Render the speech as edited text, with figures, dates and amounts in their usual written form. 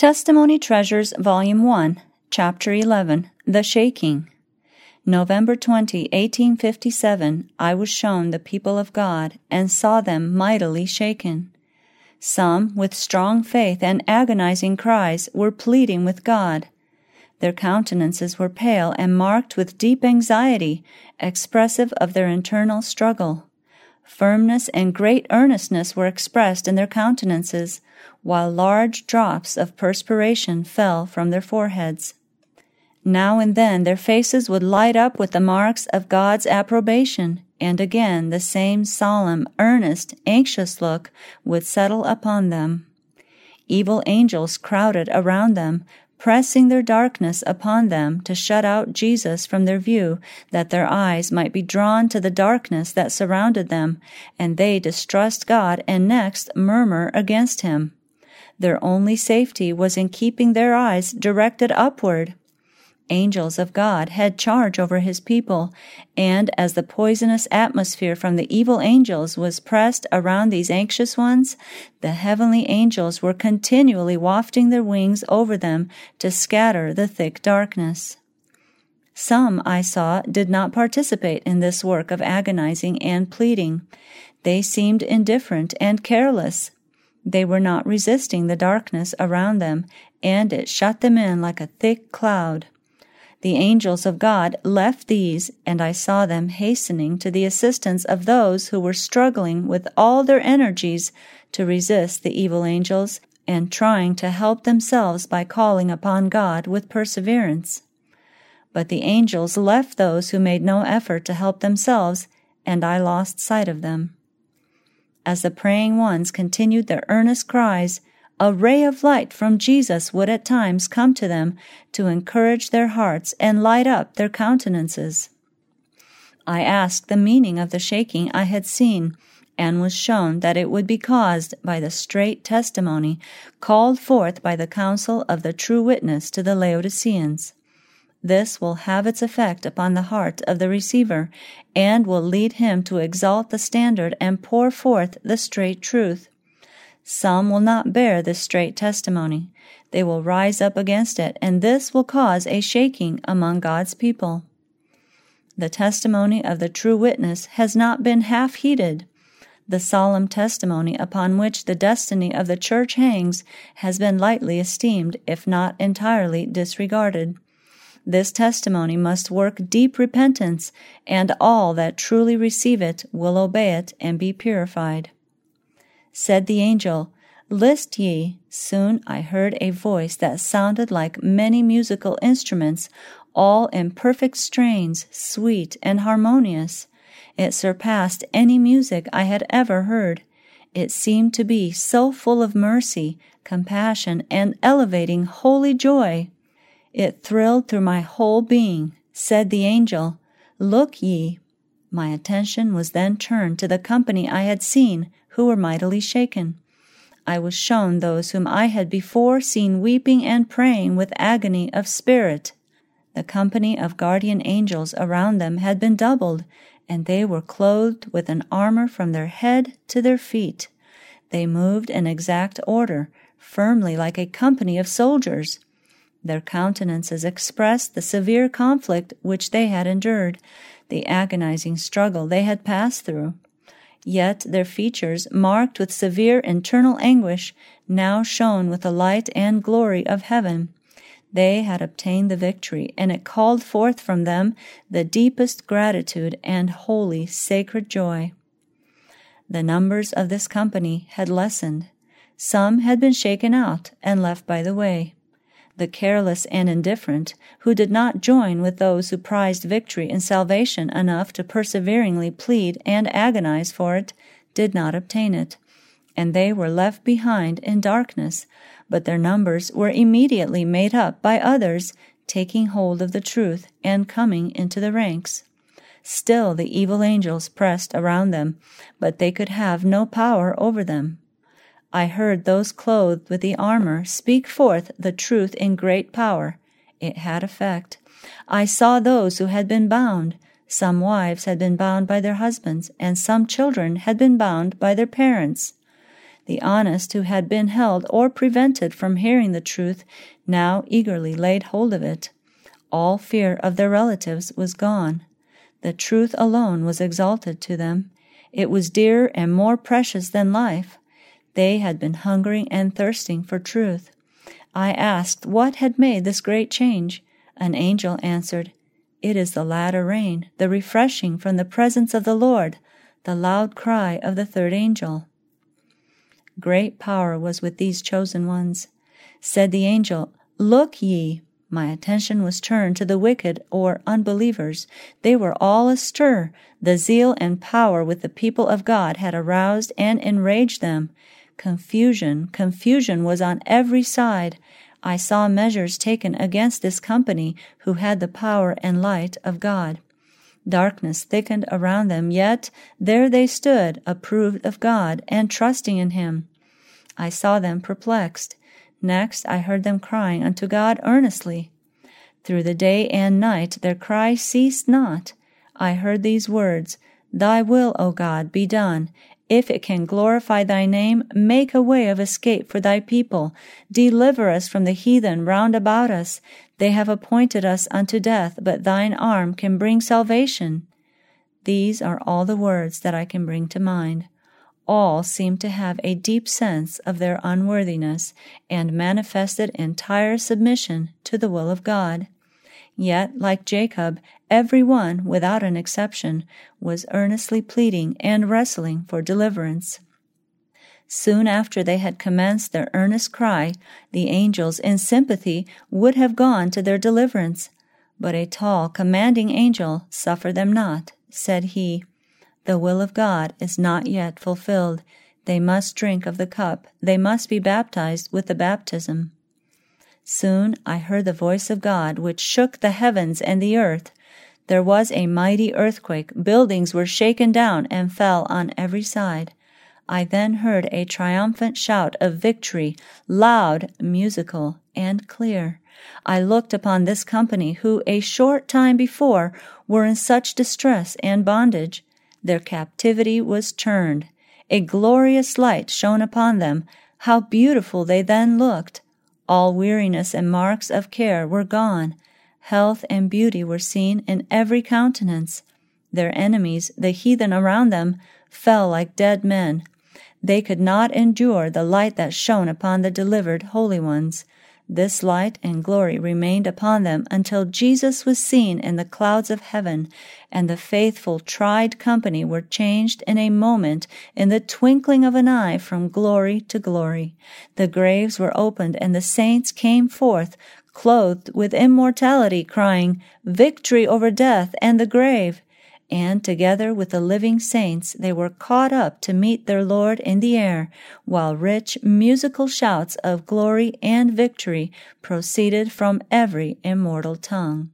Testimony Treasures, Volume 1, Chapter 11, The Shaking. November 20, 1857, I was shown the people of God, and saw them mightily shaken. Some, with strong faith and agonizing cries, were pleading with God. Their countenances were pale and marked with deep anxiety, expressive of their internal struggle. Firmness and great earnestness were expressed in their countenances, while large drops of perspiration fell from their foreheads. Now and then their faces would light up with the marks of God's approbation, and again the same solemn, earnest, anxious look would settle upon them. Evil angels crowded around them, pressing their darkness upon them to shut out Jesus from their view, that their eyes might be drawn to the darkness that surrounded them, and they distrust God and next murmur against Him. Their only safety was in keeping their eyes directed upward. Angels of God had charge over His people, and as the poisonous atmosphere from the evil angels was pressed around these anxious ones, the heavenly angels were continually wafting their wings over them to scatter the thick darkness. Some, I saw, did not participate in this work of agonizing and pleading. They seemed indifferent and careless. They were not resisting the darkness around them, and it shut them in like a thick cloud. The angels of God left these, and I saw them hastening to the assistance of those who were struggling with all their energies to resist the evil angels, and trying to help themselves by calling upon God with perseverance. But the angels left those who made no effort to help themselves, and I lost sight of them. As the praying ones continued their earnest cries, a ray of light from Jesus would at times come to them to encourage their hearts and light up their countenances. I asked the meaning of the shaking I had seen, and was shown that it would be caused by the straight testimony called forth by the counsel of the true witness to the Laodiceans. This will have its effect upon the heart of the receiver, and will lead him to exalt the standard and pour forth the straight truth. Some will not bear this straight testimony. They will rise up against it, and this will cause a shaking among God's people. The testimony of the true witness has not been half heeded. The solemn testimony upon which the destiny of the church hangs has been lightly esteemed, if not entirely disregarded. This testimony must work deep repentance, and all that truly receive it will obey it and be purified. Said the angel, "List ye." Soon I heard a voice that sounded like many musical instruments, all in perfect strains, sweet and harmonious. It surpassed any music I had ever heard. It seemed to be so full of mercy, compassion, and elevating holy joy. It thrilled through my whole being. Said the angel, "Look ye." My attention was then turned to the company I had seen, who were mightily shaken. I was shown those whom I had before seen weeping and praying with agony of spirit. The company of guardian angels around them had been doubled, and they were clothed with an armor from their head to their feet. They moved in exact order, firmly like a company of soldiers. Their countenances expressed the severe conflict which they had endured, the agonizing struggle they had passed through. Yet their features, marked with severe internal anguish, now shone with the light and glory of heaven. They had obtained the victory, and it called forth from them the deepest gratitude and holy, sacred joy. The numbers of this company had lessened. Some had been shaken out and left by the way. The careless and indifferent, who did not join with those who prized victory and salvation enough to perseveringly plead and agonize for it, did not obtain it, and they were left behind in darkness, but their numbers were immediately made up by others taking hold of the truth and coming into the ranks. Still the evil angels pressed around them, but they could have no power over them. I heard those clothed with the armor speak forth the truth in great power. It had effect. I saw those who had been bound. Some wives had been bound by their husbands, and some children had been bound by their parents. The honest who had been held or prevented from hearing the truth now eagerly laid hold of it. All fear of their relatives was gone. The truth alone was exalted to them. It was dearer and more precious than life. They had been hungering and thirsting for truth. I asked what had made this great change. An angel answered, "It is the latter rain, the refreshing from the presence of the Lord, the loud cry of the third angel." Great power was with these chosen ones. Said the angel, "Look ye." My attention was turned to the wicked or unbelievers. They were all astir. The zeal and power with the people of God had aroused and enraged them. Confusion was on every side. I saw measures taken against this company who had the power and light of God. Darkness thickened around them, yet there they stood, approved of God and trusting in Him. I saw them perplexed. Next I heard them crying unto God earnestly. Through the day and night their cry ceased not. I heard these words, "Thy will, O God, be done. If it can glorify Thy name, make a way of escape for Thy people. Deliver us from the heathen round about us. They have appointed us unto death, but Thine arm can bring salvation." These are all the words that I can bring to mind. All seem to have a deep sense of their unworthiness and manifested entire submission to the will of God. Yet, like Jacob, every one, without an exception, was earnestly pleading and wrestling for deliverance. Soon after they had commenced their earnest cry, the angels in sympathy would have gone to their deliverance. But a tall, commanding angel suffered them not. Said he, "The will of God is not yet fulfilled. They must drink of the cup. They must be baptized with the baptism." Soon I heard the voice of God, which shook the heavens and the earth. There was a mighty earthquake. Buildings were shaken down and fell on every side. I then heard a triumphant shout of victory, loud, musical, and clear. I looked upon this company who a short time before were in such distress and bondage. Their captivity was turned. A glorious light shone upon them. How beautiful they then looked! All weariness and marks of care were gone. Health and beauty were seen in every countenance. Their enemies, the heathen around them, fell like dead men. They could not endure the light that shone upon the delivered holy ones. This light and glory remained upon them until Jesus was seen in the clouds of heaven, and the faithful, tried company were changed in a moment, in the twinkling of an eye, from glory to glory. The graves were opened, and the saints came forth, clothed with immortality, crying, "Victory over death and the grave!" And together with the living saints they were caught up to meet their Lord in the air, while rich musical shouts of glory and victory proceeded from every immortal tongue.